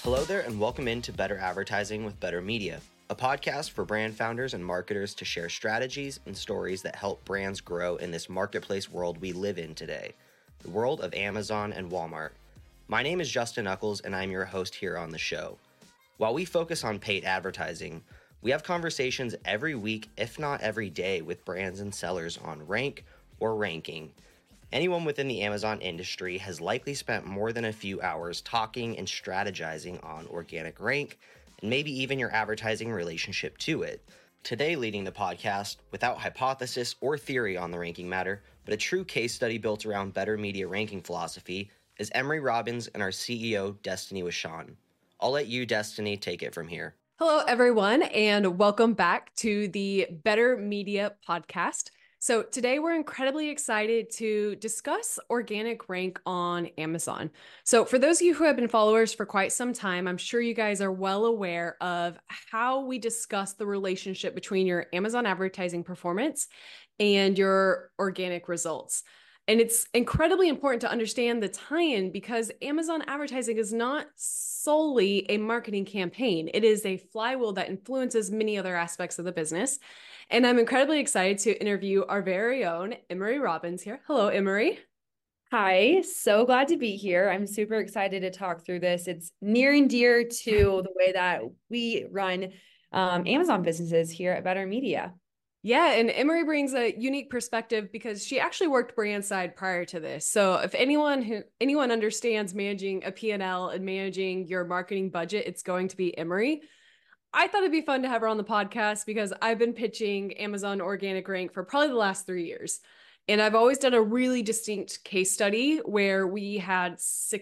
Hello there, and welcome into Better Advertising with Better Media, a podcast for brand founders and marketers to share strategies and stories that help brands grow in this marketplace world we live in today, the world of Amazon and Walmart. My name is Justin Knuckles, and I'm your host here on the show. While we focus on paid advertising, we have conversations every week, if not every day, with brands and sellers on rank or ranking. Anyone within the Amazon industry has likely spent more than a few hours talking and strategizing on organic rank, and maybe even your advertising relationship to it. Today, leading the podcast, without hypothesis or theory on the ranking matter, but a true case study built around Better Media ranking philosophy, is Emery Robbins and our CEO, Destiny Wishon. I'll let you, Destiny, take it from here. Hello, everyone, and welcome back to the Better Media podcast. So today we're incredibly excited to discuss organic rank on Amazon. So for those of you who have been followers for quite some time, I'm sure you guys are well aware of how we discuss the relationship between your Amazon advertising performance and your organic results. And it's incredibly important to understand the tie-in because Amazon advertising is not solely a marketing campaign. It is a flywheel that influences many other aspects of the business. And I'm incredibly excited to interview our very own Emery Robbins here. Hello, Emery. Hi, so glad to be here. I'm super excited to talk through this. It's near and dear to the way that we run Amazon businesses here at Better Media. Yeah, and Emery brings a unique perspective because she actually worked brand side prior to this. So if anyone understands managing a P&L and managing your marketing budget, it's going to be Emery. I thought it'd be fun to have her on the podcast because I've been pitching Amazon Organic Rank for probably the last 3 years. And I've always done a really distinct case study where we had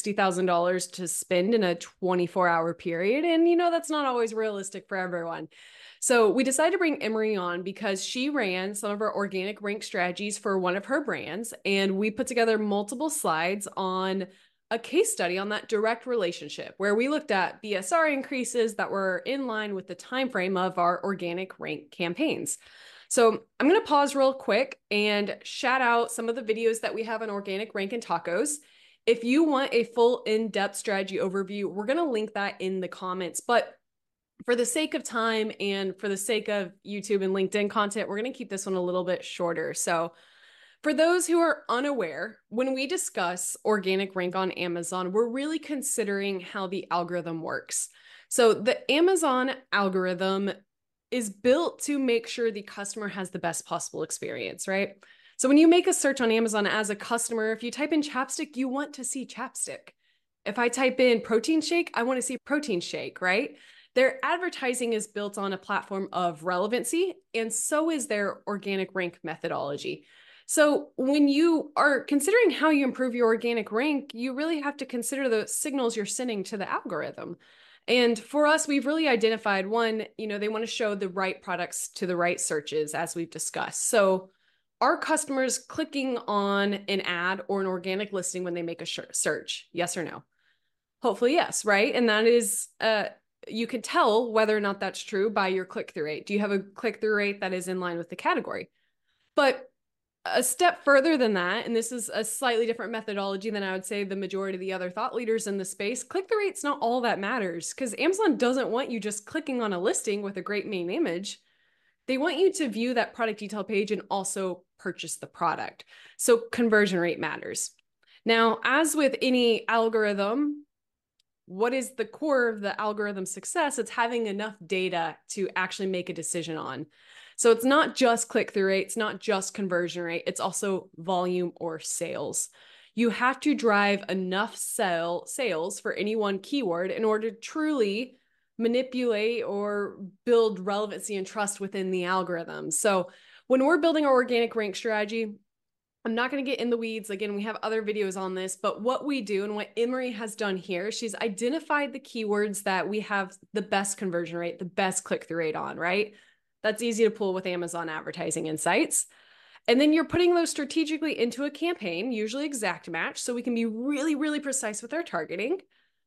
$60,000 to spend in a 24-hour period. And, that's not always realistic for everyone. So we decided to bring Emery on because she ran some of our organic rank strategies for one of her brands. And we put together multiple slides on a case study on that direct relationship where we looked at BSR increases that were in line with the time frame of our organic rank campaigns. So I'm going to pause real quick and shout out some of the videos that we have on organic rank and tacos. If you want a full in-depth strategy overview, we're going to link that in the comments. But for the sake of time and for the sake of YouTube and LinkedIn content, we're going to keep this one a little bit shorter. So for those who are unaware, when we discuss organic rank on Amazon, we're really considering how the algorithm works. So the Amazon algorithm is built to make sure the customer has the best possible experience, right? So when you make a search on Amazon as a customer, if you type in chapstick, you want to see chapstick. If I type in protein shake, I want to see protein shake, right? Their advertising is built on a platform of relevancy, and so is their organic rank methodology. So when you are considering how you improve your organic rank, you really have to consider the signals you're sending to the algorithm. And for us, we've really identified one, they want to show the right products to the right searches, as we've discussed. So are customers clicking on an ad or an organic listing when they make a search? Yes or no? Hopefully, yes, right? And that is, you can tell whether or not that's true by your click-through rate. Do you have a click-through rate that is in line with the category? But a step further than that, and this is a slightly different methodology than I would say the majority of the other thought leaders in the space, click-through rate's not all that matters because Amazon doesn't want you just clicking on a listing with a great main image. They want you to view that product detail page and also purchase the product. So conversion rate matters. Now, as with any algorithm, what is the core of the algorithm success? It's having enough data to actually make a decision on. So it's not just click-through rate, it's not just conversion rate, it's also volume or sales. You have to drive enough sales for any one keyword in order to truly manipulate or build relevancy and trust within the algorithm. So when we're building our organic rank strategy, I'm not going to get in the weeds. Again, we have other videos on this, but what we do and what Emery has done here, she's identified the keywords that we have the best conversion rate, the best click-through rate on, right? That's easy to pull with Amazon Advertising Insights. And then you're putting those strategically into a campaign, usually exact match, so we can be really, really precise with our targeting.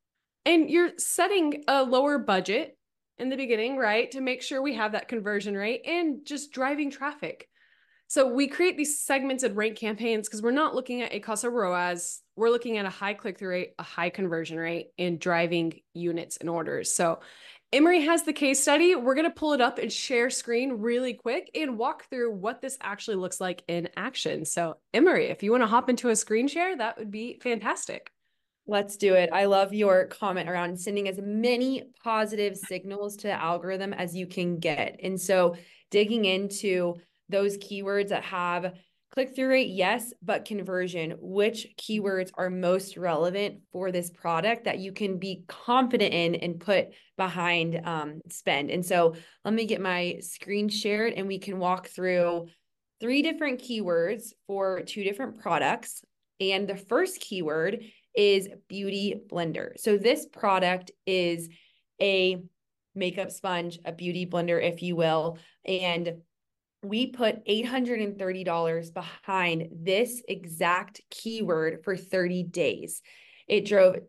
And you're setting a lower budget in the beginning, right, to make sure we have that conversion rate and just driving traffic. So we create these segmented rank campaigns because we're not looking at ACoS or ROAS. We're looking at a high click-through rate, a high conversion rate, and driving units and orders. So Emory has the case study. We're going to pull it up and share screen really quick and walk through what this actually looks like in action. So Emory, if you want to hop into a screen share, that would be fantastic. Let's do it. I love your comment around sending as many positive signals to the algorithm as you can get. And so digging into those keywords that have click-through rate, yes, but conversion, which keywords are most relevant for this product that you can be confident in and put behind spend. And so let me get my screen shared and we can walk through 3 different keywords for 2 different products. And the first keyword is Beauty Blender. So this product is a makeup sponge, a beauty blender, if you will. And we put $830 behind this exact keyword for 30 days. It drove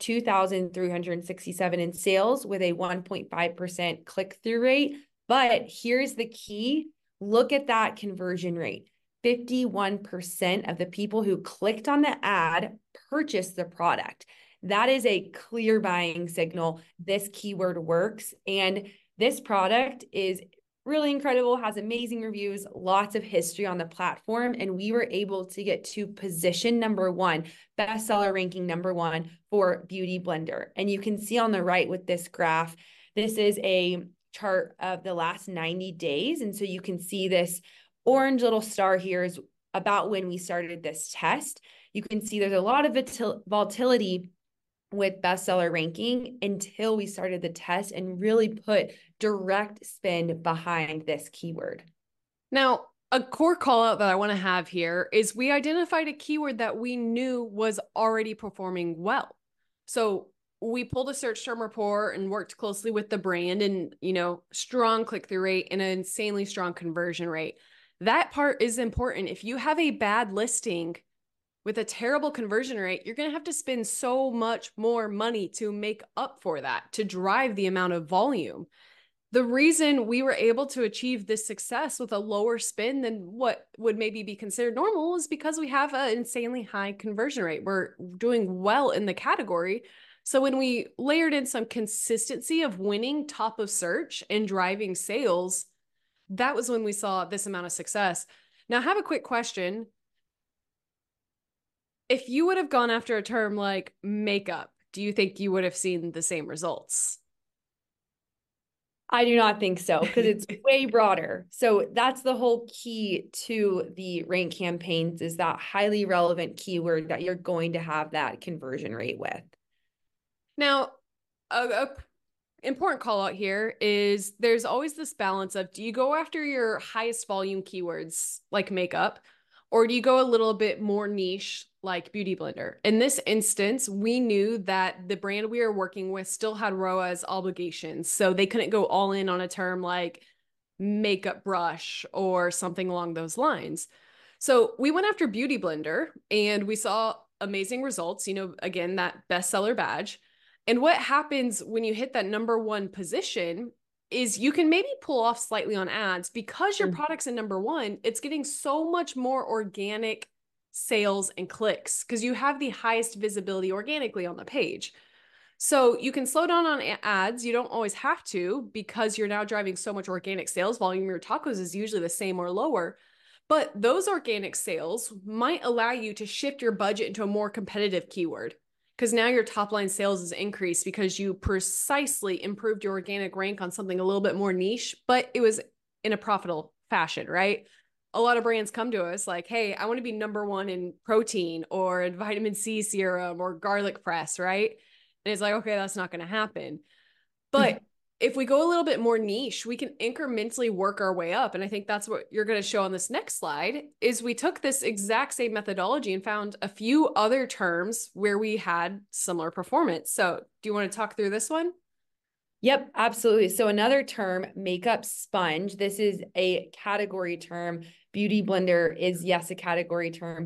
2,367 in sales with a 1.5% click-through rate. But here's the key. Look at that conversion rate. 51% of the people who clicked on the ad purchased the product. That is a clear buying signal. This keyword works. And this product is really incredible, has amazing reviews, lots of history on the platform. And we were able to get to position number 1, bestseller ranking number 1 for Beauty Blender. And you can see on the right with this graph, this is a chart of the last 90 days. And so you can see this orange little star here is about when we started this test. You can see there's a lot of volatility with bestseller ranking until we started the test and really put direct spend behind this keyword. Now, a core call out that I want to have here is we identified a keyword that we knew was already performing well. So we pulled a search term report and worked closely with the brand and, strong click-through rate and an insanely strong conversion rate. That part is important. If you have a bad listing with a terrible conversion rate, you're going to have to spend so much more money to make up for that, to drive the amount of volume. The reason we were able to achieve this success with a lower spend than what would maybe be considered normal is because we have an insanely high conversion rate. We're doing well in the category. So when we layered in some consistency of winning top of search and driving sales, that was when we saw this amount of success. Now, I have a quick question. If you would have gone after a term like makeup, do you think you would have seen the same results? I do not think so because it's way broader. So that's the whole key to the rank campaigns is that highly relevant keyword that you're going to have that conversion rate with. Now, a important call out here is there's always this balance of, do you go after your highest volume keywords like makeup, or do you go a little bit more niche like Beauty Blender? In this instance, we knew that the brand we were working with still had ROAS obligations, so they couldn't go all in on a term like makeup brush or something along those lines. So we went after Beauty Blender and we saw amazing results, again, that bestseller badge. And what happens when you hit that number 1 position is you can maybe pull off slightly on ads because your product's in number 1. It's getting so much more organic sales and clicks because you have the highest visibility organically on the page. So you can slow down on ads. You don't always have to because you're now driving so much organic sales volume. Your tacos is usually the same or lower. But those organic sales might allow you to shift your budget into a more competitive keyword, because now your top line sales is increased because you precisely improved your organic rank on something a little bit more niche, but it was in a profitable fashion, right? A lot of brands come to us like, hey, I want to be number 1 in protein or in vitamin C serum or garlic press, right? And it's like, okay, that's not going to happen. But if we go a little bit more niche, we can incrementally work our way up. And I think that's what you're going to show on this next slide is we took this exact same methodology and found a few other terms where we had similar performance. So do you want to talk through this one? Yep, absolutely. So another term, makeup sponge. This is a category term. Beauty Blender is, yes, a category term, but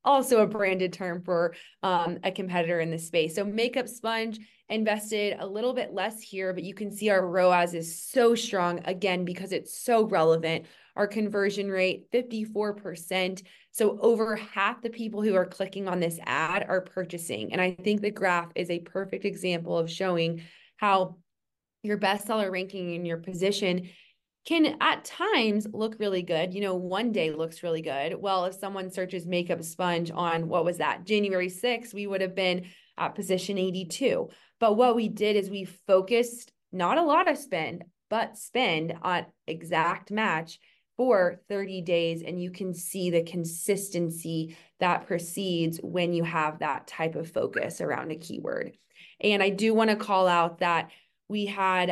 also a branded term for a competitor in this space. So Makeup Sponge invested a little bit less here, but you can see our ROAS is so strong, again, because it's so relevant. Our conversion rate, 54%. So over half the people who are clicking on this ad are purchasing. And I think the graph is a perfect example of showing how your bestseller ranking and your position can at times look really good. You know, one day looks really good. Well, if someone searches Makeup Sponge on, what was that, January 6th, we would have been at position 82. But what we did is we focused not a lot of spend, but spend on exact match for 30 days. And you can see the consistency that proceeds when you have that type of focus around a keyword. And I do want to call out that we had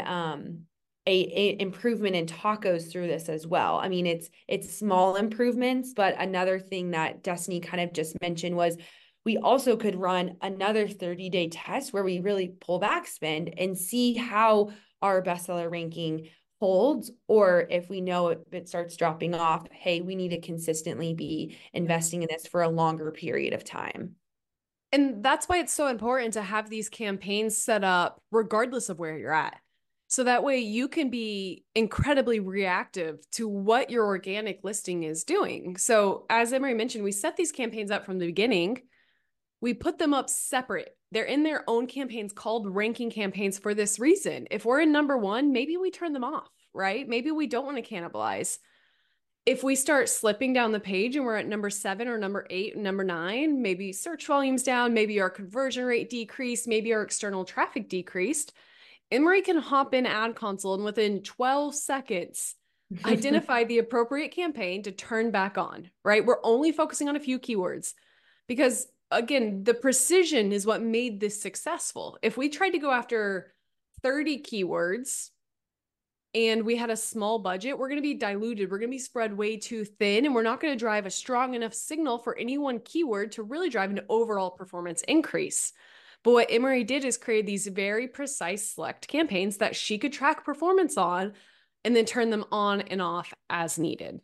a improvement in tacos through this as well. I mean, it's small improvements, but another thing that Destiny kind of just mentioned was we also could run another 30-day test where we really pull back spend and see how our bestseller ranking holds, or if we know it starts dropping off, hey, we need to consistently be investing in this for a longer period of time. And that's why it's so important to have these campaigns set up regardless of where you're at. So that way you can be incredibly reactive to what your organic listing is doing. So as Emery mentioned, we set these campaigns up from the beginning. We put them up separate. They're in their own campaigns called ranking campaigns for this reason. If we're in number one, maybe we turn them off, right? Maybe we don't want to cannibalize. If we start slipping down the page and we're at number 7 or number 8 and number 9, maybe search volume's down, maybe our conversion rate decreased, maybe our external traffic decreased, Emery can hop in Ad Console and within 12 seconds identify the appropriate campaign to turn back on, right? We're only focusing on a few keywords because, again, the precision is what made this successful. If we tried to go after 30 keywords and we had a small budget, we're going to be diluted. We're going to be spread way too thin, and we're not going to drive a strong enough signal for any one keyword to really drive an overall performance increase. But what Emery did is create these very precise select campaigns that she could track performance on and then turn them on and off as needed.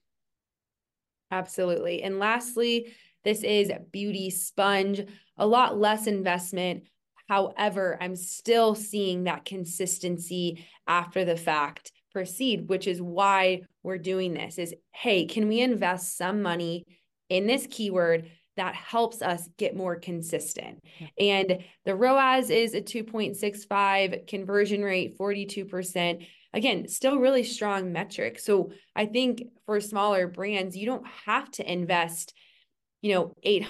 Absolutely. And lastly, this is Beauty Sponge, a lot less investment. However, I'm still seeing that consistency after the fact proceed, which is why we're doing this is, hey, can we invest some money in this keyword that helps us get more consistent? And the ROAS is a 2.65, conversion rate 42%. Again, still really strong metric. So I think for smaller brands, you don't have to invest, $800,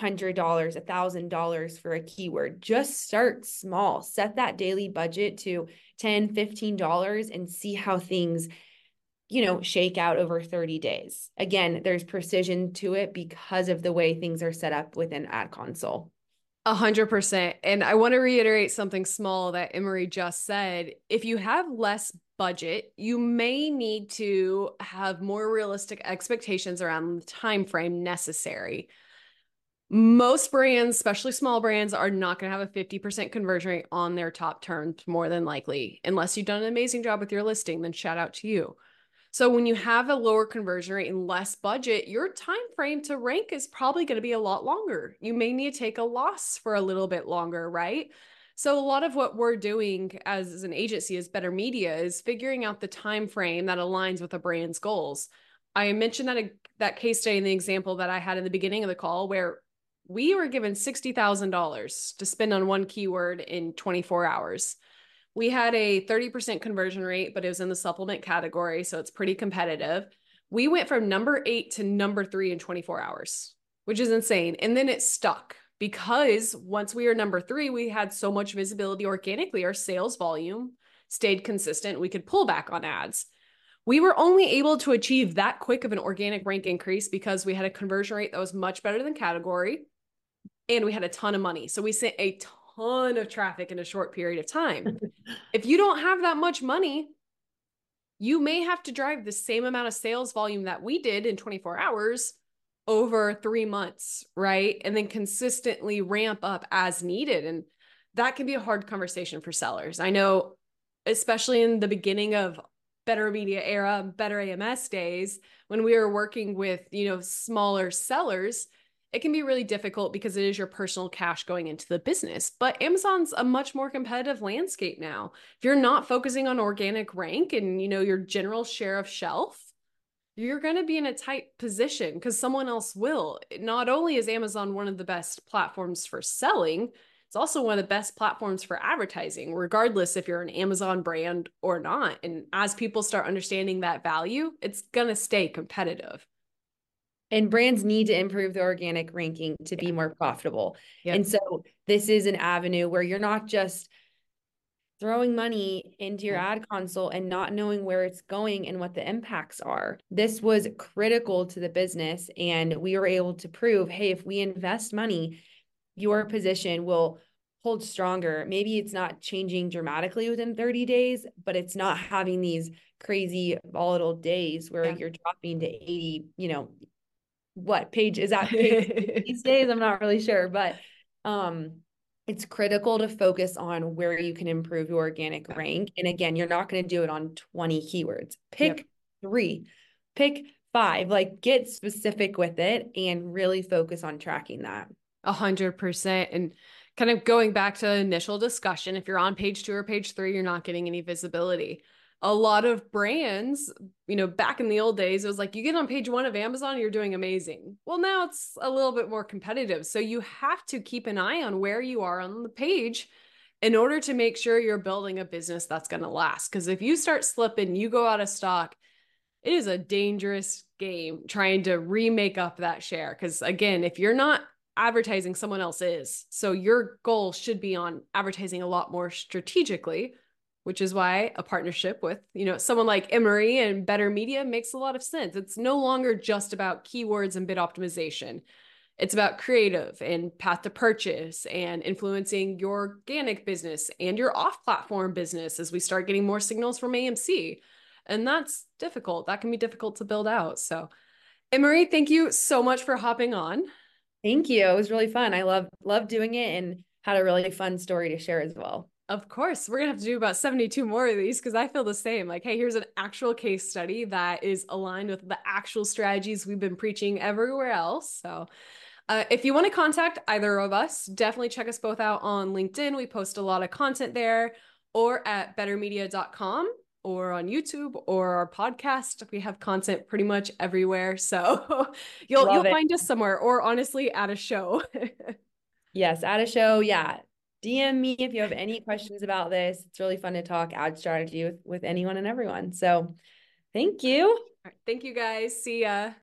$1,000 for a keyword. Just start small, set that daily budget to $10, $15 and see how things shake out over 30 days. Again, there's precision to it because of the way things are set up within Ad Console. 100%. And I want to reiterate something small that Emery just said. If you have less budget, you may need to have more realistic expectations around the time frame necessary. Most brands, especially small brands, are not going to have a 50% conversion rate on their top terms, more than likely. Unless you've done an amazing job with your listing, then shout out to you. So when you have a lower conversion rate and less budget, your time frame to rank is probably going to be a lot longer. You may need to take a loss for a little bit longer, right? So a lot of what we're doing as an agency, as Better Media, is figuring out the time frame that aligns with a brand's goals. I mentioned that case study in the example that I had in the beginning of the call where we were given $60,000 to spend on one keyword in 24 hours. We had a 30% conversion rate, but it was in the supplement category, so it's pretty competitive. We went from number 8 to number 3 in 24 hours, which is insane. And then it stuck because once we were number 3, we had so much visibility organically. Our sales volume stayed consistent. We could pull back on ads. We were only able to achieve that quick of an organic rank increase because we had a conversion rate that was much better than category, and we had a ton of money. So we sent a ton of traffic in a short period of time. If you don't have that much money, you may have to drive the same amount of sales volume that we did in 24 hours over 3 months, right? And then consistently ramp up as needed. And that can be a hard conversation for sellers. I know, especially in the beginning of Better Media era, Better AMS days, when we were working with, smaller sellers, it can be really difficult because it is your personal cash going into the business. But Amazon's a much more competitive landscape now. If you're not focusing on organic rank and, your general share of shelf, you're going to be in a tight position because someone else will. Not only is Amazon one of the best platforms for selling, it's also one of the best platforms for advertising, regardless if you're an Amazon brand or not. And as people start understanding that value, it's going to stay competitive. And brands need to improve the organic ranking to be more profitable. Yep. And so this is an avenue where you're not just throwing money into your ad console and not knowing where it's going and what the impacts are. This was critical to the business. And we were able to prove, hey, if we invest money, your position will hold stronger. Maybe it's not changing dramatically within 30 days, but it's not having these crazy volatile days where you're dropping to 80, what page is that page these days? I'm not really sure, but it's critical to focus on where you can improve your organic rank. And again, you're not going to do it on 20 keywords. Pick 3, pick 5, like get specific with it and really focus on tracking that. 100%. And kind of going back to initial discussion, if you're on page 2 or page 3, you're not getting any visibility. A lot of brands, back in the old days, it was like you get on page 1 of Amazon, you're doing amazing. Well, now it's a little bit more competitive. So you have to keep an eye on where you are on the page in order to make sure you're building a business that's going to last. Because if you start slipping, you go out of stock, it is a dangerous game trying to remake up that share. Because again, if you're not advertising, someone else is. So your goal should be on advertising a lot more strategically, which is why a partnership with, someone like Emery and Better Media makes a lot of sense. It's no longer just about keywords and bid optimization. It's about creative and path to purchase and influencing your organic business and your off-platform business as we start getting more signals from AMC. And that's difficult. That can be difficult to build out. So, Emery, thank you so much for hopping on. Thank you. It was really fun. I love doing it and had a really fun story to share as well. Of course, we're going to have to do about 72 more of these because I feel the same. Like, hey, here's an actual case study that is aligned with the actual strategies we've been preaching everywhere else. So if you want to contact either of us, definitely check us both out on LinkedIn. We post a lot of content there, or at bettermedia.com, or on YouTube or our podcast. We have content pretty much everywhere. So you'll find us somewhere, or honestly at a show. Yes, at a show. Yeah. DM me if you have any questions about this. It's really fun to talk ad strategy with anyone and everyone. So thank you. Thank you guys. See ya.